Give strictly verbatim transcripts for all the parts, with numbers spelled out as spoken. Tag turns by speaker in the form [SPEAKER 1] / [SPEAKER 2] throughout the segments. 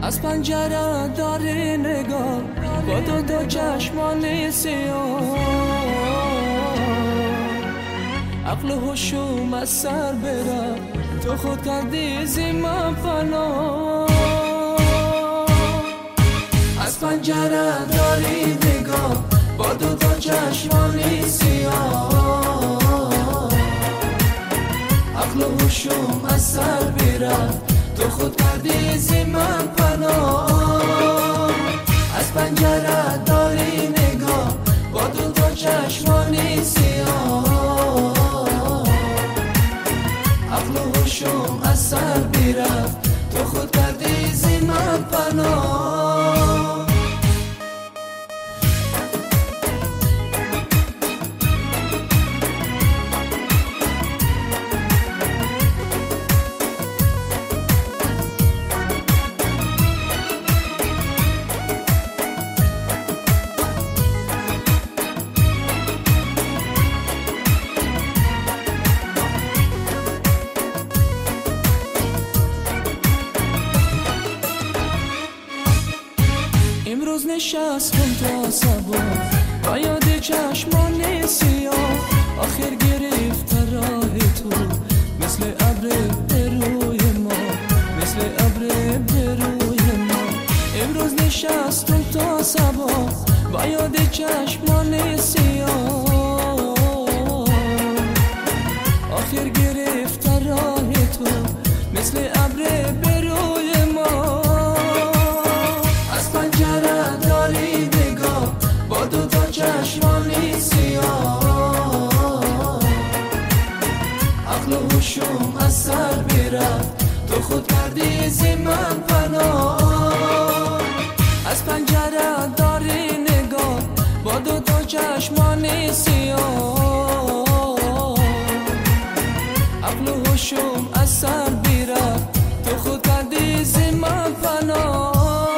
[SPEAKER 1] از پنجره داری نگاه با دو تا چشمان سیاه، عقل و هوشم از سر بره، تو خود کردی زیمم پناه. از پنجره داری نگاه با دو تا چشمان سیاه، عقل و هوشم از سر بره، تو خود کردی زیمم پناه. از پنجره داری نگاه با دو تا چشمان سیاه، عقل و هوشم از سر بیرفت، تو خود کردی زیمم پناه. امروز نشستم تا صبح با یاد چشمان سیاه، آخر گرفت راه تو مثل ابر به روی ما، مثل ابر به روی ما. امروز نشستم تا صبح با یاد چشمان سیاه، آخر گرفت راه تو مثل ابر به روی ما. دو تا چشمانی سیاه، عقل و هوشم از سر بیرفت، تو خود کردی زیمم پناه. از پنجره داری نگاه با دو تا چشمانی سیاه، عقل و هوشم از سر بیرفت، تو خود کردی زیمم پناه.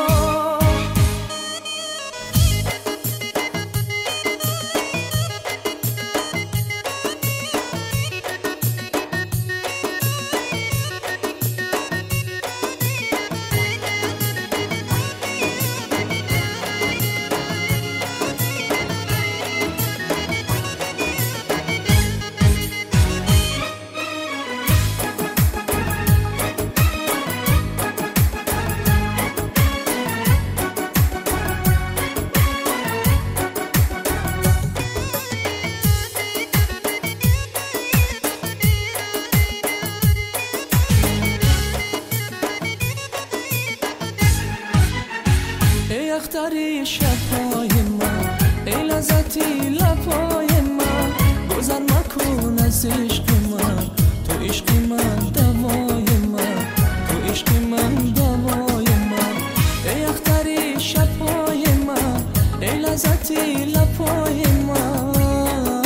[SPEAKER 1] ای اختری شبهای ما، ای لذتی لبهای من، گذر مکن از عشق من، تو عشق من دوای من، تو عشق من دوای من. ای اختری شبهای من، ای لذتی لبهای من،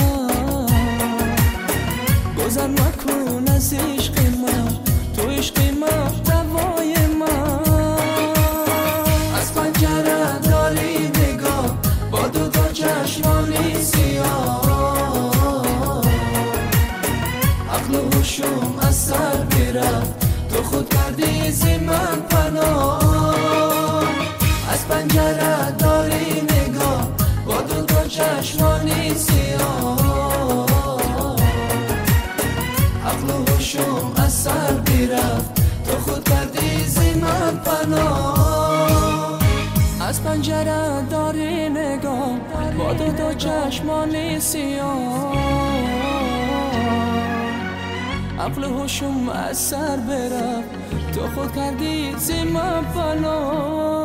[SPEAKER 1] گذر مکن از عشق من، تو عشق من دوای من. چشمانی سیاه، عقل و هوشم از سر بیرفت، تو خود کردی زیمم پناه. از پنجره داری نگاه با دو تا چشمانی سیاه، عقل و هوشم از سر بیرفت، تو خود کردی زیمم پناه. از پنجره داری نگاه با دو تا چشمان سیاه، عقل و هوشم از سر برفت، تو خود کردی زیمم پناه.